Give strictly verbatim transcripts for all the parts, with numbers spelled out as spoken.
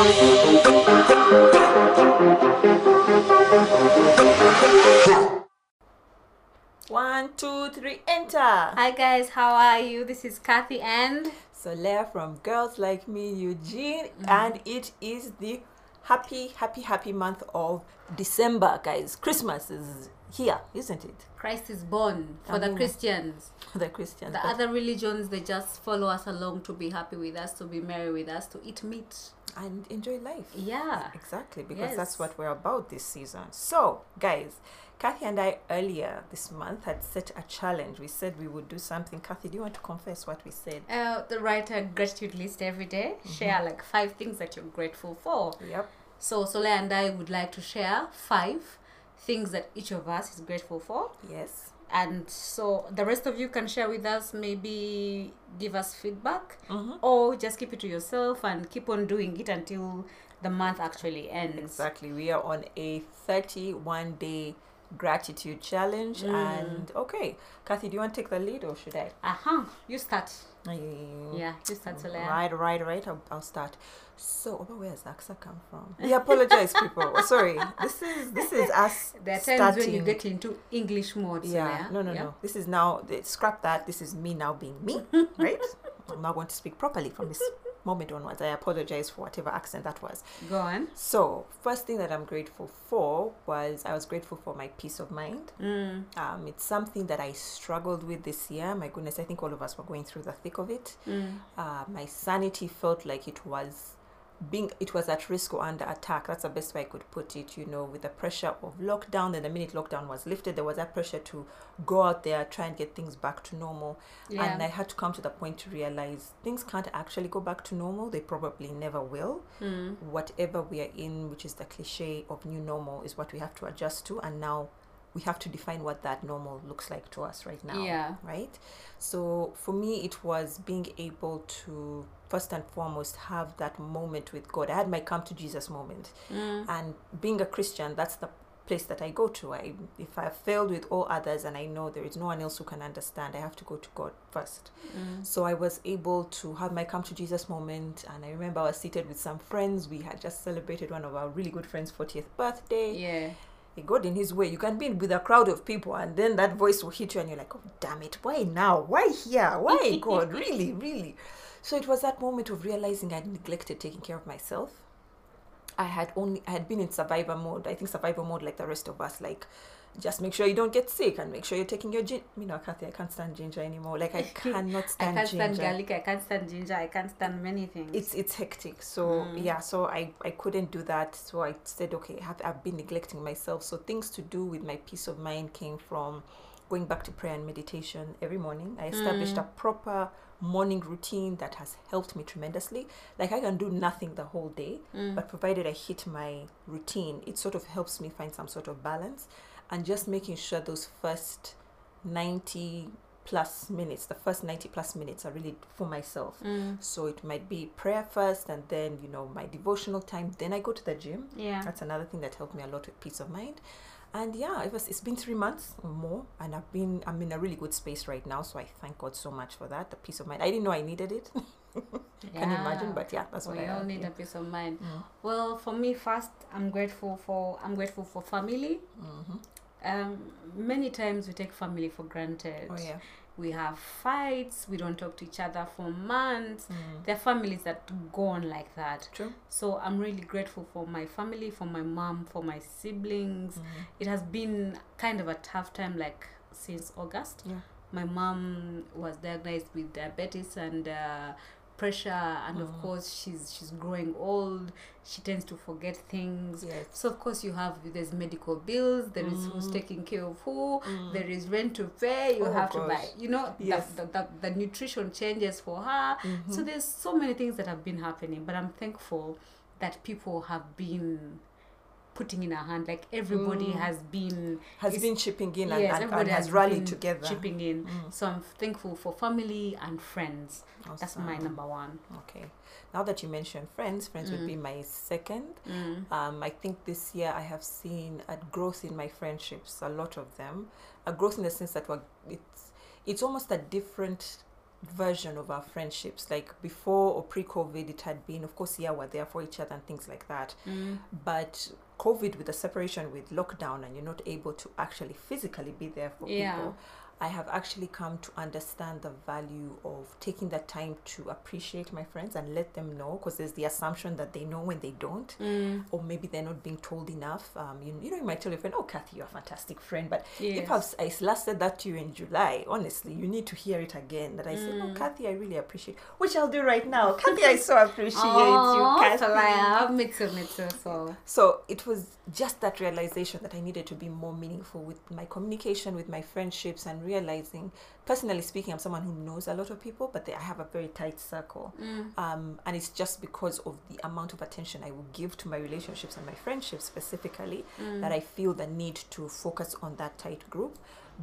One, two, three, enter. Hi guys, how are you? This is Kathy and Solea from Girls Like Me Eugene, mm. and it is the happy, happy, happy month of December, guys. Christmas is here, isn't it? Christ is born for I the mean, Christians. For the Christians. The other religions, they just follow us along to be happy with us, to be merry with us, to eat meat. And enjoy life. Yeah. Exactly, because yes. that's what we're about this season. So, guys, Kathy and I earlier this month had set a challenge. We said we would do something. Kathy, do you want to confess what we said? Uh, to write a gratitude list every day. Mm-hmm. Share like five things that you're grateful for. Yep. So Solea and I would like to share five things that each of us is grateful for. Yes. And so the rest of you can share with us, maybe give us feedback, mm-hmm. or just keep it to yourself and keep on doing it until the month actually ends. Exactly. We are on a thirty-one day gratitude challenge. Mm. And okay, Kathy, do you want to take the lead or should I? Uh-huh. You start. Uh, yeah, you start, Solea. Right, right, right. I'll, I'll start. So, oh, where does Aksa come from? We apologize, people. Oh, sorry. This is this is us. There are times starting. when you get into English mode. Yeah, Solea. no, no, yeah? no. This is now. Scrap that. This is me now being me, right? I'm not going to speak properly from this moment onwards. I apologize for whatever accent that was. Go on. So, first thing that I'm grateful for was I was grateful for my peace of mind. Mm. Um, it's something that I struggled with this year. My goodness, I think all of us were going through the thick of it. Mm. Uh, my sanity felt like it was being it was at risk or under attack. That's the best way I could put it. You know, with the pressure of lockdown, then the minute lockdown was lifted, there was that pressure to go out there, try and get things back to normal. Yeah. And I had to come to the point to realize things can't actually go back to normal. They probably never will. Mm. Whatever we are in, which is the cliche of new normal, is what we have to adjust to. And now we have to define what that normal looks like to us right now. Yeah. Right? So for me, it was being able to first and foremost have that moment with God. I had my come to Jesus moment. Mm. And being a Christian, that's the place that I go to. I if I failed with all others and I know there is no one else who can understand, I have to go to God first. Mm. So I was able to have my come to Jesus moment, and I remember I was seated with some friends. We had just celebrated one of our really good friends' fortieth birthday. Yeah. God in his way, you can be with a crowd of people and then that voice will hit you and you're like, oh damn it, why now? Why here? Why God? Really, really? So it was that moment of realizing I'd neglected taking care of myself. I had only I had been in survivor mode. I think survivor mode like the rest of us, like just make sure you don't get sick and make sure you're taking your ginger. You know, Kathy, I can't stand ginger anymore. Like I cannot stand I can't ginger. stand garlic. I can't stand ginger. I can't stand many things. It's it's hectic. So Mm. yeah, so I, I couldn't do that. So I said, okay, I have, I've been neglecting myself. So things to do with my peace of mind came from going back to prayer and meditation every morning. I established Mm. a proper morning routine that has helped me tremendously. Like I can do nothing the whole day, Mm. but provided I hit my routine, it sort of helps me find some sort of balance. And just making sure those first ninety plus minutes, the first ninety plus minutes are really for myself. Mm. So it might be prayer first and then, you know, my devotional time. Then I go to the gym. Yeah. That's another thing that helped me a lot with peace of mind. And yeah, it was, it's been three months or more and I've been, I'm in a really good space right now. So I thank God so much for that. The peace of mind. I didn't know I needed it. Yeah. Can you imagine? But yeah, that's what we I all have, need yeah. a peace of mind. Mm. Well, for me, first, I'm grateful for I'm grateful for family. Mm-hmm. Um, many times we take family for granted. Oh yeah. We have fights. We don't talk to each other for months. Mm. There are families that go on like that. True. So I'm really grateful for my family, for my mom, for my siblings. Mm. It has been kind of a tough time, like since August. Yeah. My mom was diagnosed with diabetes and uh, pressure, and Mm. of course she's she's growing old. She tends to forget things. Yes. So of course you have there's medical bills. There is who's Mm. taking care of who. Mm. There is rent to pay. You Oh, have to gosh. buy. You know, Yes. the, the, the the nutrition changes for her. Mhm. So there's so many things that have been happening. But I'm thankful that people have been putting in a hand. Like everybody Mm. has been has is- been chipping in and, yes, and, and everybody has has rallied been together. chipping in. Mm. So I'm thankful for family and friends. That's my Awesome. number one. Okay. Now that you mentioned friends, friends would Mm. be my second. Mm. Um, I think this year I have seen a growth in my friendships, a lot of them. A growth in the sense that we're, it's it's almost a different version of our friendships. Like before or pre-COVID, it had been, of course, yeah, we're there for each other and things like that. Mm. But COVID, with the separation, with lockdown, and you're not able to actually physically be there for Yeah. people, I have actually come to understand the value of taking that time to appreciate my friends and let them know, because there's the assumption that they know when they don't, Mm. or maybe they're not being told enough. Um, you, you know, you might tell your friend, "Oh, Kathy, you're a fantastic friend," but Yes. if I've, I last said that to you in July, honestly, you need to hear it again. That I said, "Oh, Mm. Kathy, I really appreciate," which I'll do right now. Kathy, I so appreciate Aw, you, Kathy. Salaya. Me too, me too. So So it was just that realization that I needed to be more meaningful with my communication, with my friendships, and realizing, personally speaking, I'm someone who knows a lot of people, but they, I have a very tight circle. mm. Um, and it's just because of the amount of attention I will give to my relationships and my friendships specifically Mm. that I feel the need to focus on that tight group.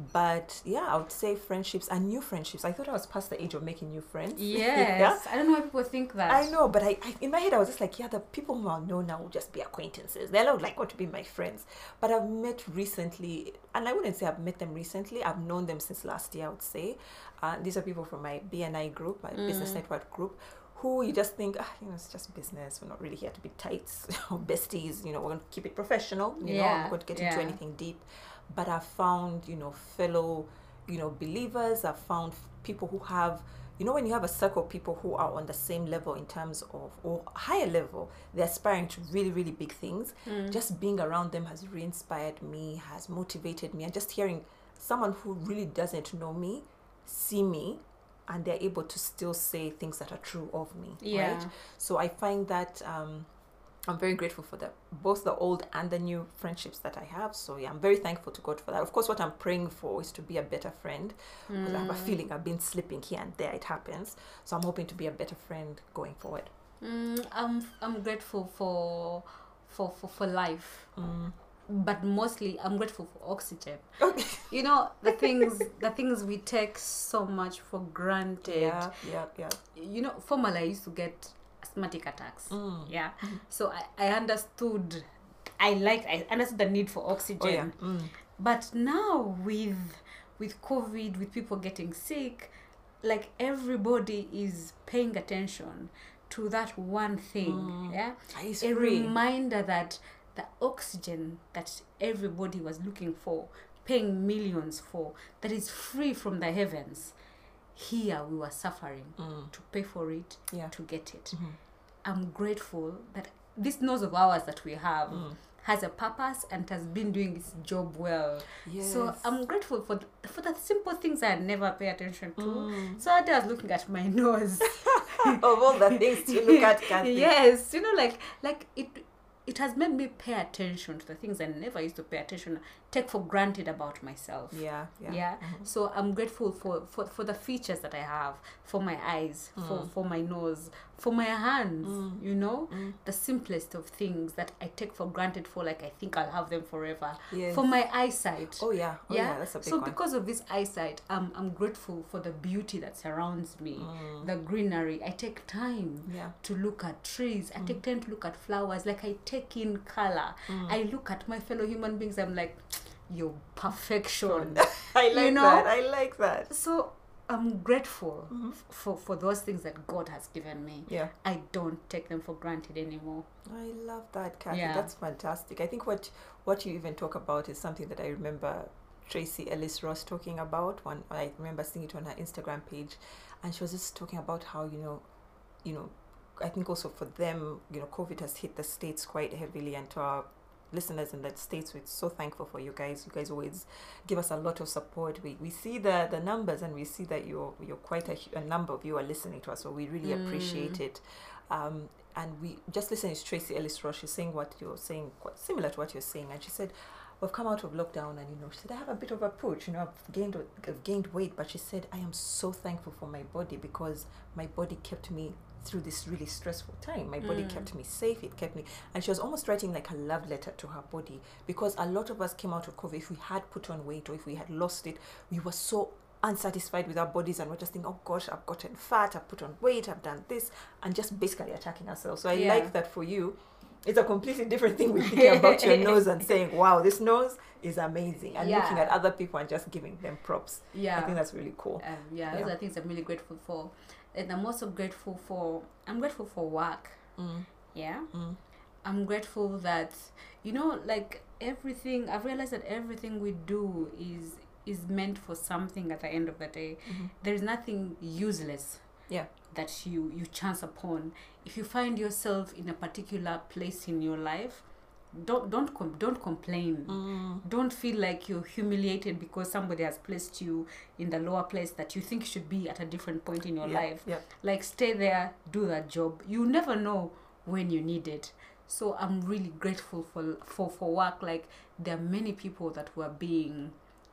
But yeah, I would say friendships and new friendships. I thought I was past the age of making new friends. Yes. I don't know why people think that. I know, but I, I in my head I was just like, yeah, the people who I know now will just be acquaintances. They're not like going to be my friends. But I've met recently, and I wouldn't say I've met them recently. I've known them since last year, I would say. Uh, these are people from my B N I group, my business Mm. network group, who you just think, ah, you know, it's just business. We're not really here to be tights or besties. You know, we're going to keep it professional. You know, I'm Yeah, not going to get yeah. into anything deep. But I've found, you know, fellow, you know, believers. I've found people who have, you know, when you have a circle of people who are on the same level in terms of, or higher level, they're aspiring to really, really big things. Mm. Just being around them has re-inspired me, has motivated me. And just hearing someone who really doesn't know me, see me, and they're able to still say things that are true of me, Yeah. right? So I find that um, I'm very grateful for the both the old and the new friendships that I have. So yeah, I'm very thankful to God for that. Of course, what I'm praying for is to be a better friend, because I have a Mm. feeling I've been slipping here and there. It happens. So I'm hoping to be a better friend going forward. Mm, I'm I'm grateful for for for, for life. Mm. But mostly I'm grateful for oxygen. Okay. You know, the things the things we take so much for granted. Yeah, yeah, yeah. You know, formerly I used to get asthmatic attacks. Mm. Yeah. So I, I understood I liked I understood the need for oxygen. Oh yeah. Mm. But now with with COVID, with people getting sick, like everybody is paying attention to that one thing. Mm. Yeah. It's A free. reminder that the oxygen that everybody was looking for, paying millions for, that is free from the heavens. Here we were suffering Mm. to pay for it, Yeah. to get it. Mhm. I'm grateful that this nose of ours that we have Mm. has a purpose and has been doing its job well. Yes. So I'm grateful for th- for the simple things I never pay attention to. Mm. So I was looking at my nose. Of all the things to look at, Kathy. Yes, you know, like like it it has made me pay attention to the things I never used to pay attention, take for granted about myself. Yeah, yeah. Yeah. Mhm. So I'm grateful for, for, for the features that I have, for my eyes, for, Mm. for my nose, for my hands, Mm. you know, Mm. the simplest of things that I take for granted for, like I think I'll have them forever. Yes. For my eyesight. Oh yeah. Oh yeah. That's a big so one. because of this eyesight, I'm, I'm grateful for the beauty that surrounds me, Mm. the greenery. I take time Yeah. to look at trees. I Mm. take time to look at flowers. Like I take in color. Mm. I look at my fellow human beings. I'm like, you're perfection. I like you know? that. I like that. So I'm grateful Mhm. f- for, for those things that God has given me. Yeah. I don't take them for granted anymore. I love that, Kathy. Yeah. That's fantastic. I think what what you even talk about is something that I remember Tracy Ellis Ross talking about. One I remember seeing it on her Instagram page, and she was just talking about how you know, you know, I think also for them, you know, COVID has hit the States quite heavily, and to our listeners in the States, we're so thankful for you guys. You guys always give us a lot of support. We we see the the numbers, and we see that you're you're quite a, hu- a number of you are listening to us, so we really Mm. appreciate it. Um, and we just listening to Tracy Ellis Ross. She's saying what you're saying, quite similar to what you're saying, and she said, "We've come out of lockdown, and you know," she said, "I have a bit of a pooch. You know, I've gained I've gained weight, but she said I am so thankful for my body because my body kept me through this really stressful time. My body Mm. kept me safe. It kept me." And she was almost writing like a love letter to her body, because a lot of us came out of COVID. If we had put on weight or if we had lost it, we were so unsatisfied with our bodies, and we're just thinking, "Oh gosh, I've gotten fat. I've put on weight. I've done this," and just basically attacking ourselves. So I Yeah. like that for you. It's a completely different thing with thinking about your nose and saying, wow, this nose is amazing. And Yeah. looking at other people and just giving them props. Yeah. I think that's really cool. Um, yeah, those Yeah. are things I'm really grateful for. And I'm also grateful for, I'm grateful for work. Mm. Yeah. Mm. I'm grateful that, you know, like everything, I've realized that everything we do is is meant for something at the end of the day. Mm-hmm. There is nothing useless Yeah. that you, you chance upon. If you find yourself in a particular place in your life, don't don't com- don't complain. Mm. Don't feel like you're humiliated because somebody has placed you in the lower place that you think should be at a different point in your Yeah. life. Yeah. Like, stay there, do that job. You never know when you need it. So I'm really grateful for for, for work. Like, there are many people that were being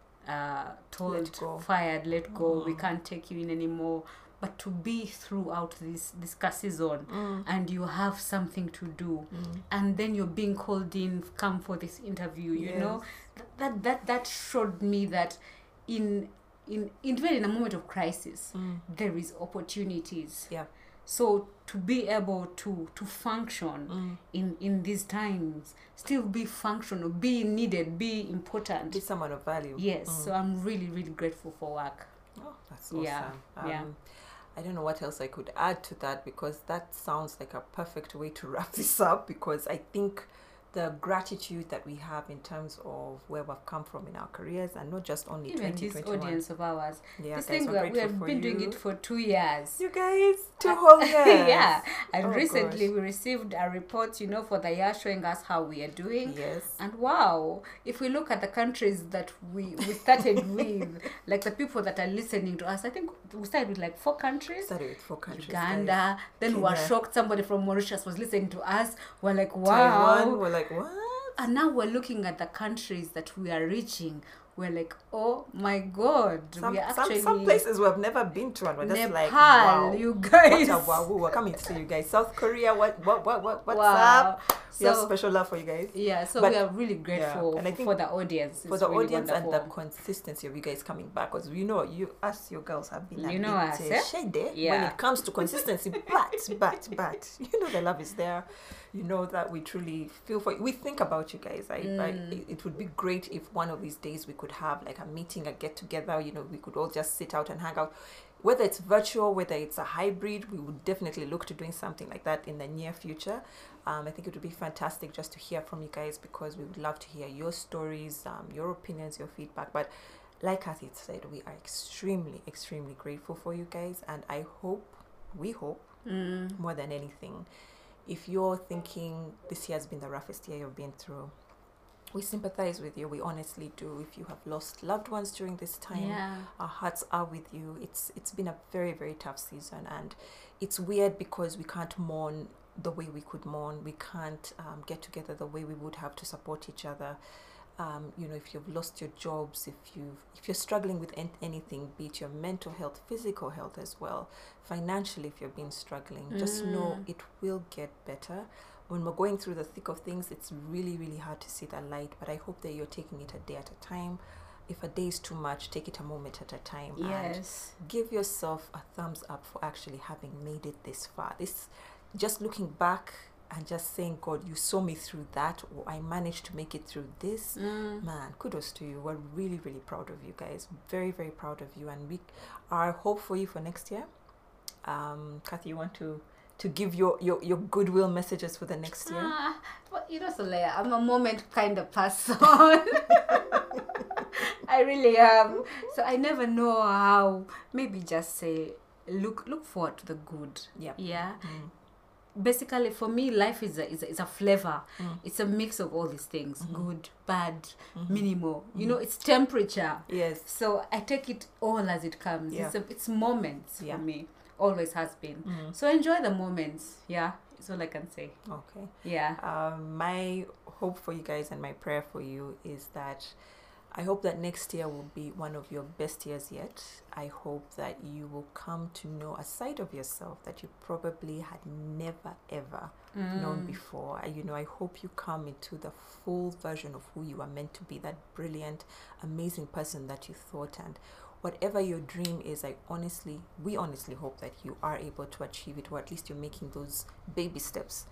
uh, told, Let go. fired, let go, we Mm. can't take you in anymore. But to be throughout this this car season, Mm. and you have something to do, Mm. and then you're being called in, come for this interview, you Yes. know, Th- that that that showed me that in in even in a moment of crisis, Mm. there is opportunities. Yeah. So to be able to to function Mm. in in these times, still be functional, be needed, be important. Be someone of value. Yes. Mm. So I'm really really grateful for work. Oh, that's awesome. Yeah, Um, yeah. I don't know what else I could add to that, because that sounds like a perfect way to wrap this up, because I think the gratitude that we have in terms of where we've come from in our careers, and not just only Even twenty this twenty-one. audience of ours, Yeah, this guys, thing we're we, are- we grateful have for been doing you. it for two years. You guys, two whole years. Yeah, and Oh, recently gosh. we received a report, you know, for the year showing us how we are doing. Yes. And wow, if we look at the countries that we, we started with, like the people that are listening to us, I think we started with like four countries. Started with four countries. Uganda, guys. then we were Kenya. shocked somebody from Mauritius was listening to us. We're like, wow. Taiwan. We're like, what? And now we're looking at the countries that we are reaching. We're like, oh my God, Some, we are some, actually some places we've never been to, and we're just Nepal, like, wow. you guys. What a wow. We're coming to see you guys. South Korea, what, what, what, what what's Wow. up? We have So special love for you guys. yeah, so But- we are really grateful and I think for the audience. For It's the really audience and the wonderful. consistency of you guys coming back, because you know, you us, your girls have been a You know bit, us, uh, eh? shady when Yeah. it comes to consistency. but, but, but, you know, the love is there. You know that we truly feel for you. We think about you guys. I, I, Mm. it- it would be great if one of these days we could have like a meeting, a get together. You know, we could all just sit out and hang out. Whether it's virtual, whether it's a hybrid, we would definitely look to doing something like that in the near future. Um, I think it would be fantastic just to hear from you guys, because we would love to hear your stories, um, your opinions, your feedback. But like Kathy said, we are extremely, extremely grateful for you guys. And I hope, we hope, Mm. more than anything, if you're thinking this year has been the roughest year you've been through, we sympathize with you. We honestly do. If you have lost loved ones during this time, Yeah. our hearts are with you. It's it's been a very, very tough season, and it's weird because we can't mourn the way we could mourn. We can't um, get together the way we would have to support each other. Um, you know, if you've lost your jobs, if you've if you're struggling with an- anything, be it your mental health, physical health as well, financially, if you've been struggling, just know Mm. it will get better. When we're going through the thick of things, it's really, really hard to see the light. But I hope that you're taking it a day at a time. If a day is too much, take it a moment at a time. And Yes. give yourself a thumbs up for actually having made it this far. This, just looking back and just saying, God, you saw me through that, or I managed to make it through this. Mm. Man, kudos to you. We're really, really proud of you guys. Very, very proud of you. And we our hope for you for next year. Um, Kathy, you want to to give your, your, your goodwill messages for the next year? Ah, but you know, Soleil, I'm a moment kind of person. I really am. So I never know how. Maybe just say, look, look forward to the good. Yeah. Yeah. Mm. Basically, for me, life is a is a, is a flavor. Mm. It's a mix of all these things: Mhm. good, bad, Mhm. minimal. You Mhm. know, it's temperature. Yes. So I take it all as it comes. Yeah. It's a, it's moments Yeah. for me. Always has been. Mm. So enjoy the moments. Yeah, it's all I can say. Okay. Yeah. Um, my hope for you guys and my prayer for you is that I hope that next year will be one of your best years yet. I hope that you will come to know a side of yourself that you probably had never ever known Mm. before. I- You know, I hope you come into the full version of who you are meant to be, that brilliant, amazing person that you thought. And whatever your dream is, I honestly, we honestly hope that you are able to achieve it, or at least you're making those baby steps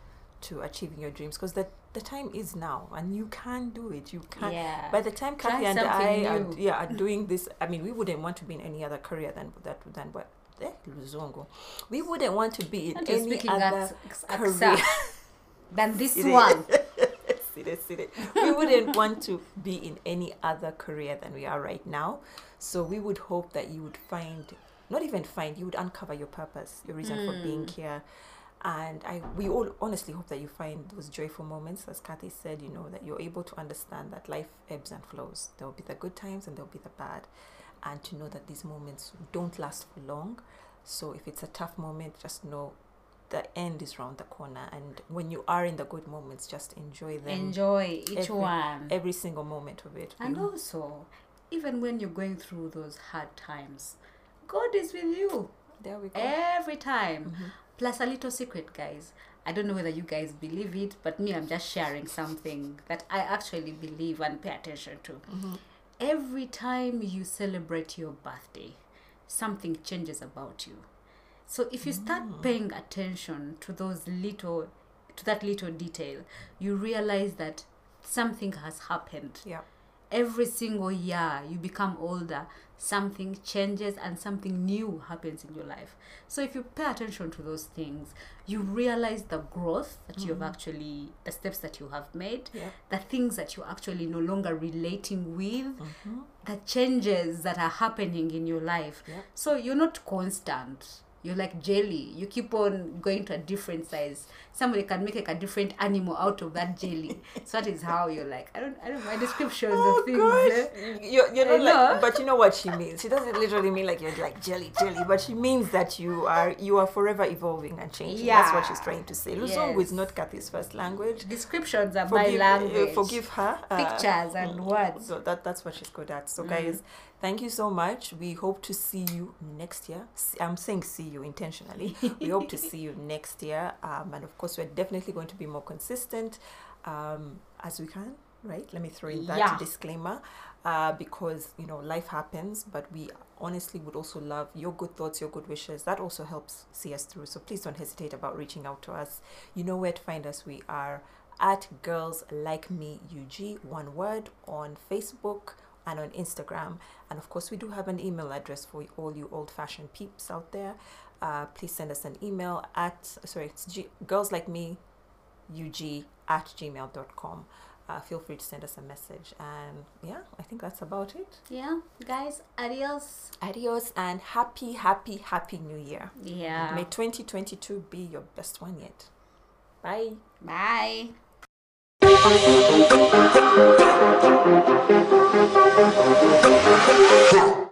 to achieving your dreams, because the, the time is now and you can do it. You can. Yeah. By the time Try Kathy and something I are, new. yeah, are doing this, I mean, we wouldn't want to be in any other career than that, than what. Eh, Luzongo. We wouldn't want to be in Not just any speaking other Ax- career. Aksa than this Sit it. one. Sit it, sit it. We wouldn't want to be in any other career than we are right now. So we would hope that you would find, not even find, you would uncover your purpose, your reason for being here. And I, we all honestly hope that you find those joyful moments, as Kathy said, you know, that you're able to understand that life ebbs and flows. There will be the good times and there will be the bad. And to know that these moments don't last for long. So if it's a tough moment, just know the end is round the corner. And when you are in the good moments, just enjoy them. Enjoy each every, one. Every single moment of it. And You- also, even when you're going through those hard times, God is with you there we go. every time. Mhm. Plus, a little secret, guys. I don't know whether you guys believe it, but me, I'm just sharing something that I actually believe and pay attention to. Mhm. Every time you celebrate your birthday, something changes about you. So if you start paying attention to those little, to that little detail, you realize that something has happened. Yeah. Every single year you become older, something changes and something new happens in your life. So if you pay attention to those things, you realize the growth that you've actually, the steps that you have made, Yeah. the things that you're actually no longer relating with, Mhm. the changes that are happening in your life. Yeah. So you're not constant. You're like jelly. You keep on going to a different size. Somebody can make like a different animal out of that jelly. So that is how you're like. I don't. I don't. My descriptions Oh of things. gosh, eh? you're, you're I not like, know. but you know what she means. She doesn't literally mean like you're like jelly, jelly, but she means that you are you are forever evolving and changing. That's what Yeah. she's trying to say. Luzongo is Yes. not Kathy's first language. Descriptions are my Forgive, uh, language. forgive her. uh, Pictures and words. So that that's what she's good at. So guys, thank you so much. We hope to see you next year. S- I'm saying see you intentionally. We hope to see you next year. Um, and of course, we're definitely going to be more consistent um, as we can. Right? Let me throw in that Yeah. disclaimer uh, because you know life happens, but we honestly would also love your good thoughts, your good wishes. That also helps see us through. So please don't hesitate about reaching out to us. You know where to find us. We are at Girls Like Me U G, one word, on Facebook and on Instagram. And of course, we do have an email address for all you old-fashioned peeps out there. Uh, please send us an email at, sorry, it's G- girls like me U G at gmail dot com. Uh, feel free to send us a message. And yeah, I think that's about it. Yeah, guys. Adios. Adios and happy, happy, happy new year. Yeah. May twenty twenty-two be your best one yet. Bye. Bye. Yeah.